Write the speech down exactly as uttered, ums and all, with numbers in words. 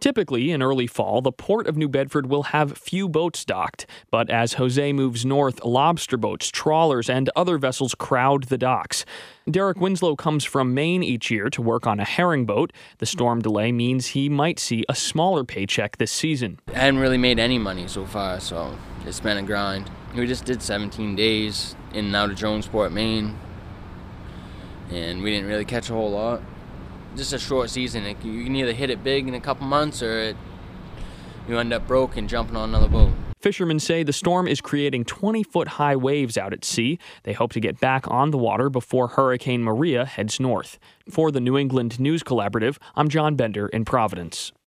Typically, in early fall, the Port of New Bedford will have few boats docked. But as Jose moves north, lobster boats, trawlers, and other vessels crowd the docks. Derek Winslow comes from Maine each year to work on a herring boat. The storm delay means he might see a smaller paycheck this season. I hadn't really made any money so far, so it's been a grind. We just did seventeen days in and out of Jonesport, Maine, and we didn't really catch a whole lot. Just a short season. You can either hit it big in a couple months or it, you end up broke and jumping on another boat. Fishermen say the storm is creating twenty-foot high waves out at sea. They hope to get back on the water before Hurricane Maria heads north. For the New England News Collaborative, I'm John Bender in Providence.